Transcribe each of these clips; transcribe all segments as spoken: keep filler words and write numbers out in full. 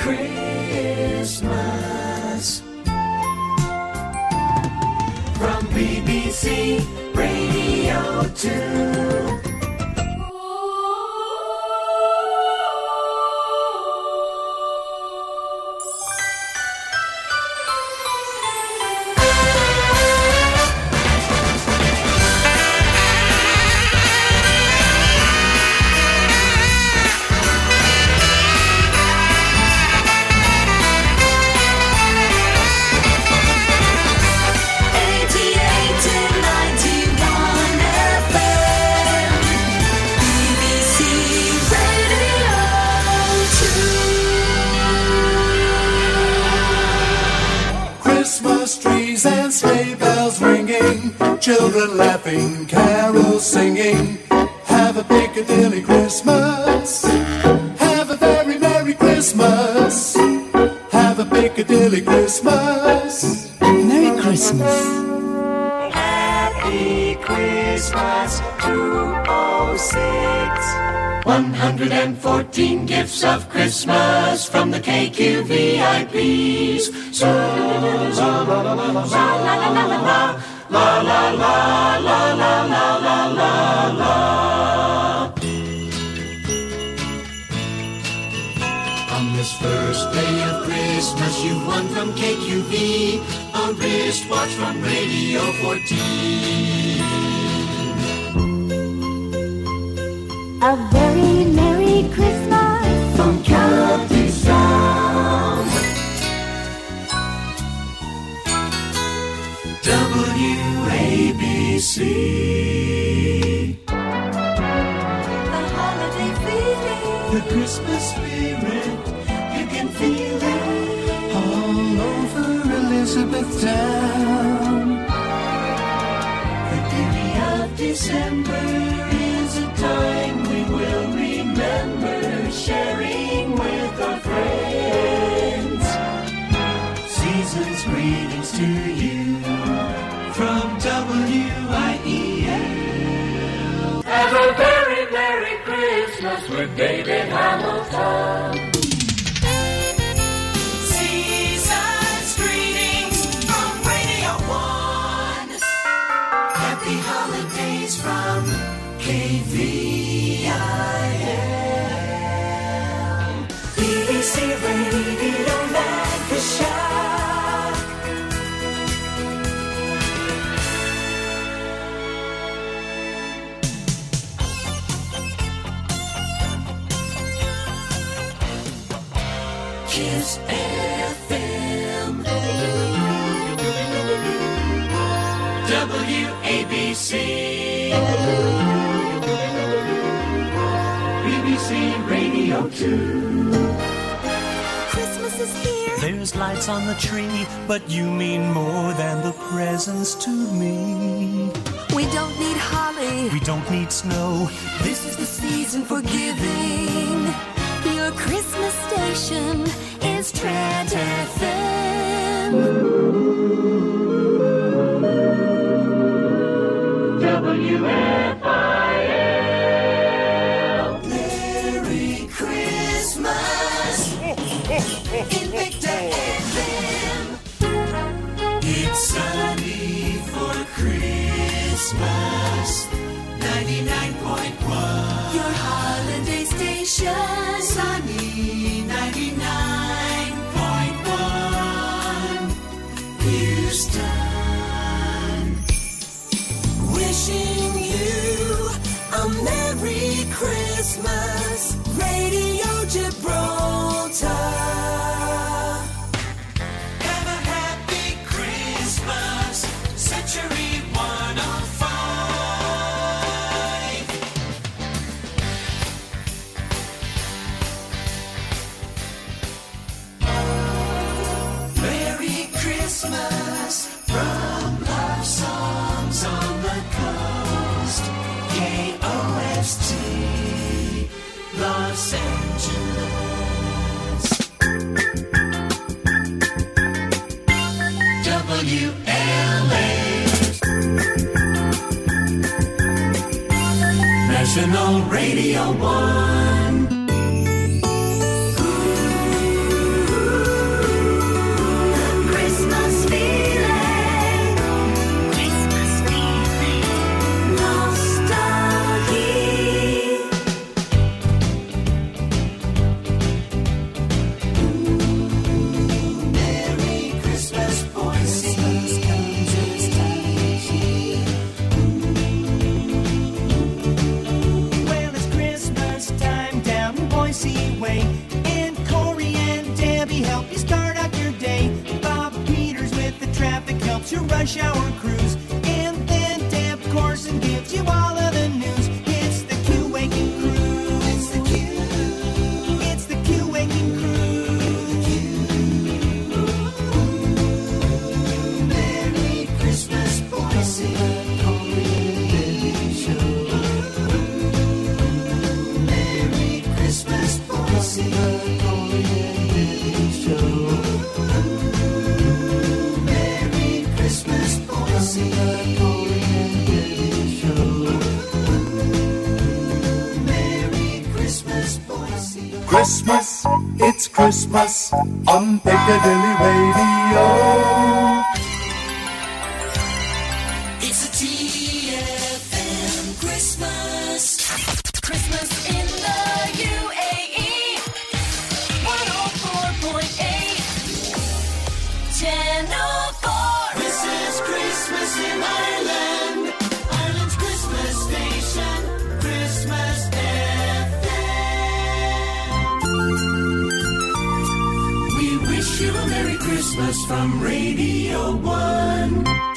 Christmas. From B B C Radio two. And sleigh bells ringing, children laughing, carols singing. Have a Piccadilly Christmas. Have a very Merry Christmas. Have a Piccadilly Christmas. Merry Christmas. Happy Christmas two oh six. one hundred fourteen gifts of Christmas from the K Q V I Ps. So la la la la la la la la la la la la la la. On this first day of Christmas, you've won from K Q V a wristwatch from Radio fourteen. A very Merry Christmas from County Sound. W A B C. The holiday feeling, The Christmas spirit, you can feel it all over Elizabethtown. The beauty of December is a time we will remember, sharing with our friends. Season's greetings to you from W I E L. Have a very Merry Christmas with David Hamilton. Season's greetings from Radio one. Happy holidays from K V I L. B B C Radio Lancashire. Kiss F M. W A B C. B B C Radio two. Christmas is here. There's lights on the tree, but you mean more than the presents to me. We don't need holly, We don't need snow. this is the season for giving. Your Christmas station is Trent F M. W F I L. Merry Christmas in Victor F M. It's sunny for Christmas. ninety-nine point one. Your holiday station. Sunny ninety-nine point one. Houston. Wishing you a Merry Christmas. Radio Gibraltar. Have a happy Christmas. Century one oh five. Merry Christmas from Love Songs on the Coast. K O S T, Los Angeles. W L A, National Radio one. Ooh, rush hour cruise. And then Deb Corson gives you all of the news. It's the Q Waking Crew. It's the Q. It's the Q Waking Crew. Merry Christmas, Boise. Merry Christmas, Boise. Merry Christmas, Boise. Merry Christmas, Boise. Christmas, it's Christmas on Piccadilly Radio. It's a T F M Christmas. Christmas in the U A E. one oh four point eight. Channel four. This is Christmas in Ireland. Ireland's Christmas station. Christmas F M. We wish you a Merry Christmas from Radio One.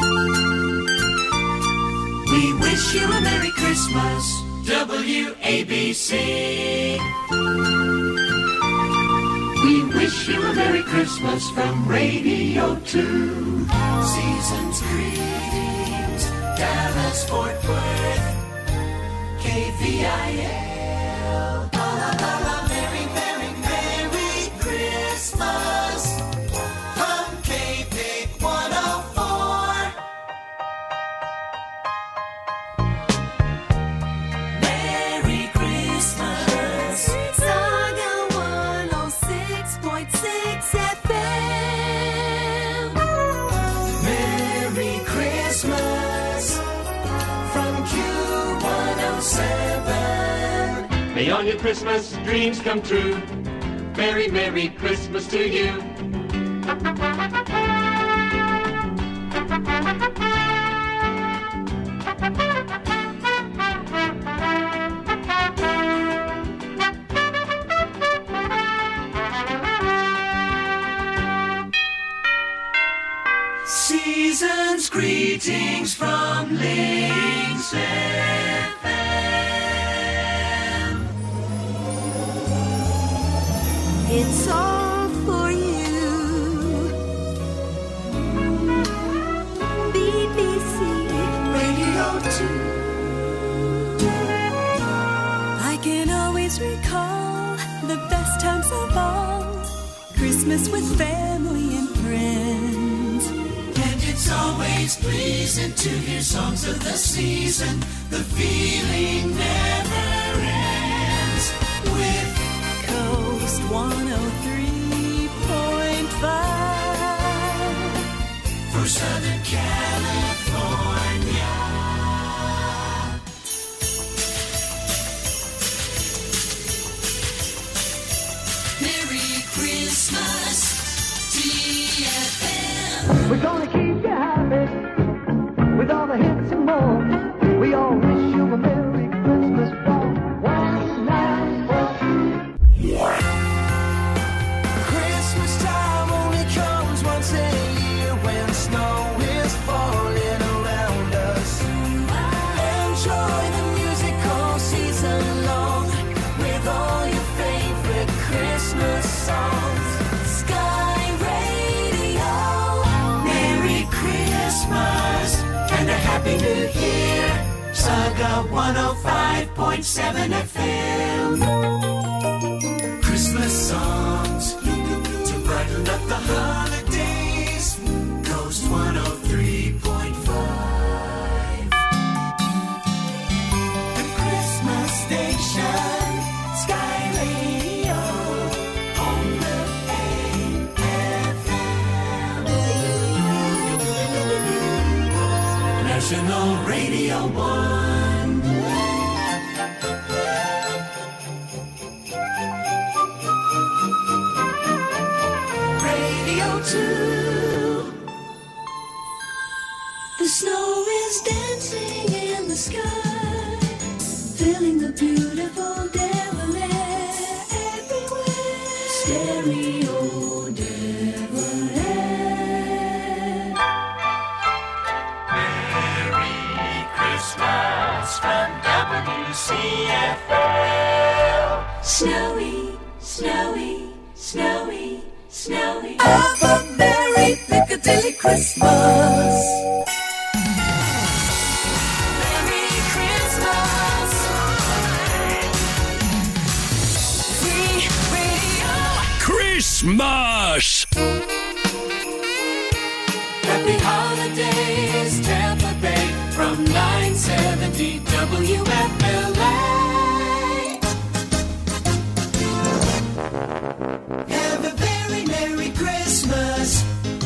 We wish you a Merry Christmas, W A B C. We wish you a Merry Christmas from Radio two. Season's greetings, Dallas, Fort Worth, K V I L. La la la la, Merry, Merry, Merry Christmas from K P I C one oh four. Merry Christmas. Saga one oh six point six F M. Merry Christmas from Q one oh seven. May all your Christmas dreams come true. Merry, Merry Christmas to you. Season's greetings from Links F M. It's all for you. B B C Radio two. I can always recall the best times of all. Christmas with family and friends. And it's always pleasing to hear songs of the season. The feeling never ends. With Coast one oh three point five. for Southern California. Merry Christmas, T F M. We're gonna keep you happy with all the hits and more. We all wish you a Merry Christmas from one nine four. Christmas time only comes once a year when snow is falling around us. Enjoy the music all season long with all your favorite Christmas songs. Sky Radio. Merry Christmas and a Happy New Year. Saga one oh five point seven F M. Christmas songs to brighten up the holidays. Coast one oh three point five. The Christmas station. Sky Radio. On the A F M. National Radio one. Radio two. The snow is dancing in the sky, filling the beautiful devil air everywhere. Stereo devil air. Snowy, snowy, snowy, snowy. Have a Merry Piccadilly Christmas. Merry Christmas. Free Radio. Christmas! Happy holidays, Tampa Bay, from nine seventy W F L A. Have a very Merry Christmas.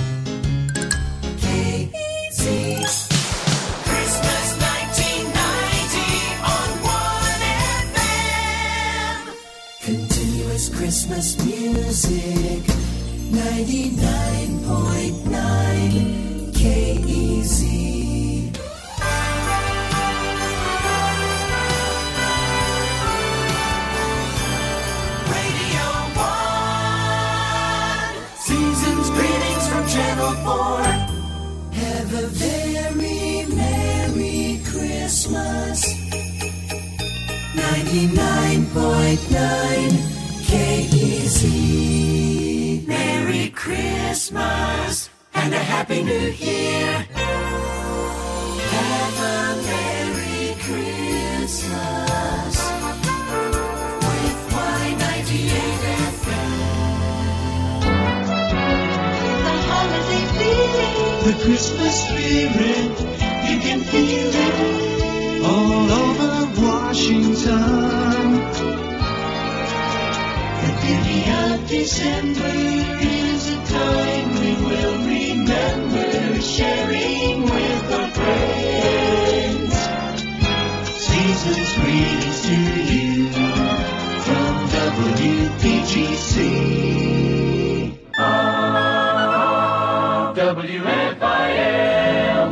K E Z. Christmas nineteen ninety on one F M. Continuous Christmas music. ninety-nine point nine K E Z. Radio one. Season's greetings from Channel four. Have a very Merry Christmas. ninety-nine point nine K E Z. Merry Christmas and a Happy New Year. Have a Merry Christmas with Y ninety-eight F M. The holiday feeling. The Christmas spirit, you can feel it all over Washington. The beauty of December is a time we will remember, sharing with our friends. Season's greetings to you from W P G C. W F I L.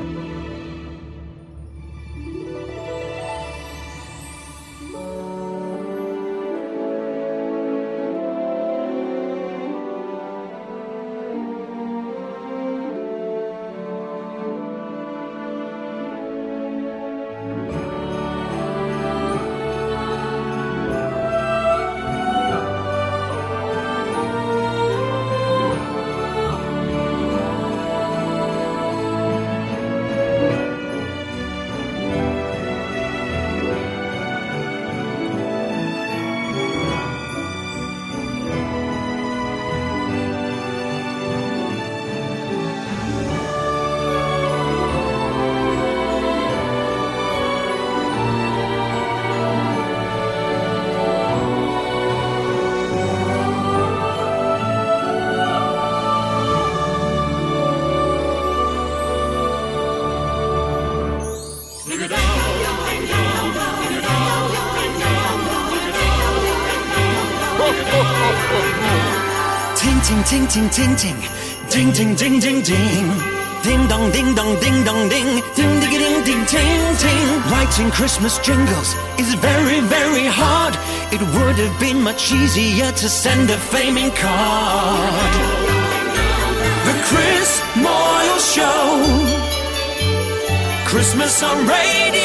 Ting ting ting ting ting ting, ding ding ding ding ding, ding dong ding dong ding dong ding, ding ding ding ding ting ting. Writing Christmas jingles is very very hard. It would have been much easier to send a flaming card. The Chris Moyle Show, Christmas on radio.